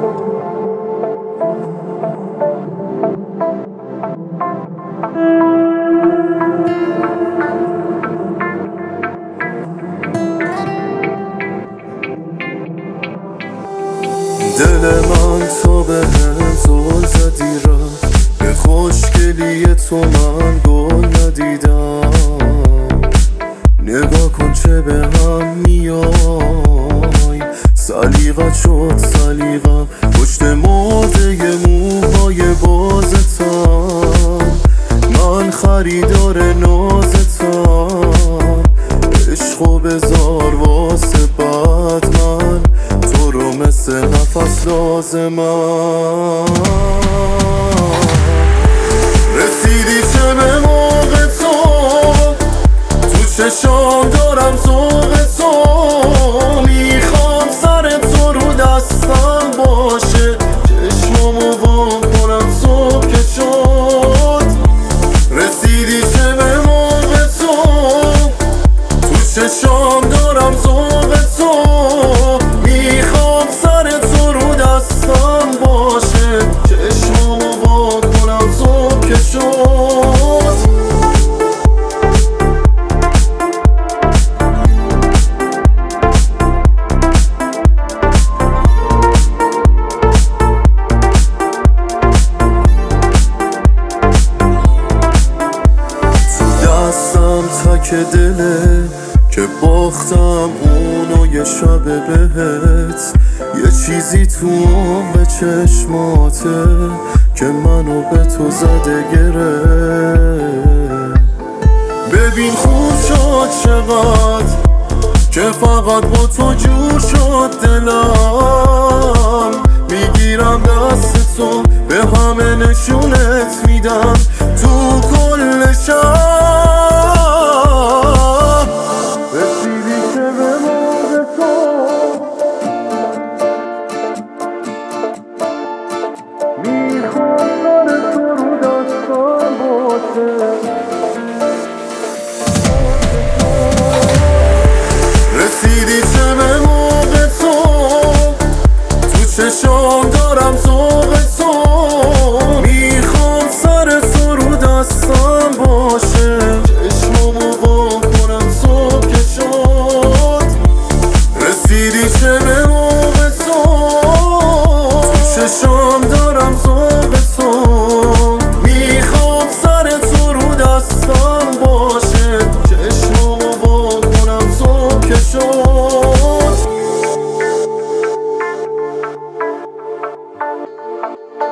دل من تا به هم زل زدی رفت، به خوشگلی تو من گل ندیدم. نگاه کن چه به هم میای، سلیقت شد سلیقم، پشت مرده موهای بازتم. من خریدار نازتم، عشقو بذار واسه بعد من، تو رو مثل نفس لازمم. رسیدی چه به موقع تو چشام دارم ذوق تو، میخوام سر تو رو دستم باشه، چشمامو وا کنم صبح که شد. رسیدی چه به موقع تو چشام دارم ذوق تو، میخوام سر تو رو دستم باشه، چشمامو وا کنم صبح که شد. تک دله که باختم اونو یه شب بهت، یه چیزی تو به چشماته که منو به تو زده گره. ببین خوب شد چقدر که فقط با تو جور شد دلم، میگیرم دست تو به همه نشونت میدم تو کل شب. رسیدی چه به موقع تو چشام دارم ذوق تو، میخوام سر تو رو دستم باشه، چشمامو وا کنم صبح که شد. رسیدی چه به موقع تو چشام دارم ذوق تو، میخوام سر تو رو دستم باشه، چشمامو وا کنم صبح که شد.